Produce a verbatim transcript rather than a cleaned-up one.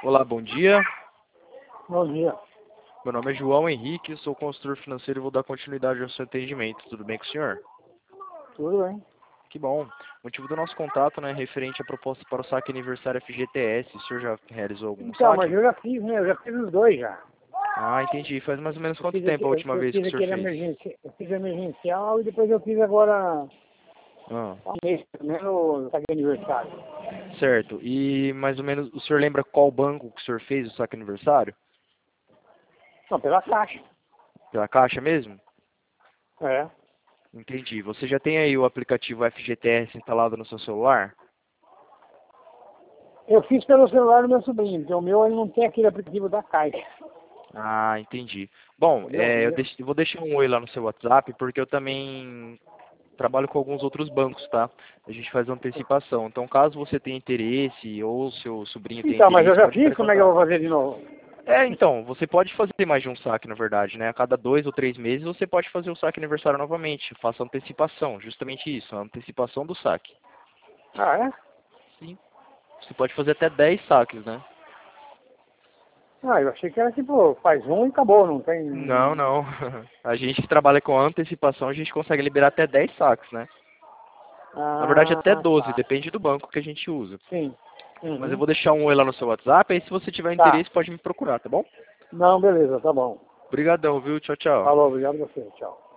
Olá, bom dia. Bom dia. Meu nome é João Henrique, sou consultor financeiro e vou dar continuidade ao seu atendimento. Tudo bem com o senhor? Tudo bem? Que bom. O motivo do nosso contato, né, é referente à proposta para o saque aniversário F G T S. O senhor já realizou algum Então, mas saque? eu já fiz, né? Eu já fiz os dois já. Ah, entendi. Faz mais ou menos Eu quanto fiz, aqui, tempo a eu, última eu vez que fiz o senhor aquele fez? emergência, eu fiz emergencial e depois eu fiz agora Ah, há um mês, primeiro saque de aniversário. certo. E mais ou menos, o senhor lembra qual banco que o senhor fez o saque aniversário? Não, pela caixa. Pela Caixa mesmo? É. Entendi. Você já tem aí o aplicativo F G T S instalado no seu celular? Eu fiz pelo celular do meu sobrinho, porque o meu ele não tem aquele aplicativo da caixa. Ah, entendi. Bom, Entendeu? é, eu, Entendeu? deix- eu vou deixar um oi lá no seu WhatsApp, porque eu também trabalho com alguns outros bancos, tá? A gente faz antecipação. Então, caso você tenha interesse ou seu sobrinho tenha Então, mas eu interesse, já pode entrar fiz, em como é que eu vou contato. fazer de novo? É, então, você pode fazer mais de um saque, na verdade, né? A cada dois ou três meses você pode fazer o saque aniversário novamente. Faça antecipação, justamente isso, a antecipação do saque. Ah, é? Sim. Você pode fazer até dez saques, né? Ah, eu achei que era tipo, faz um e acabou, não tem... Não, não. A gente que trabalha com antecipação, a gente consegue liberar até dez saques, né? Na verdade, Ah, até doze, tá. depende do banco que a gente usa. Sim. Mas eu Uhum. vou deixar um oi lá no seu WhatsApp, aí se você tiver Tá. interesse, pode me procurar, tá bom? Não, beleza, tá bom. Obrigadão, viu? Tchau, tchau. Falou, obrigado a você. Tchau.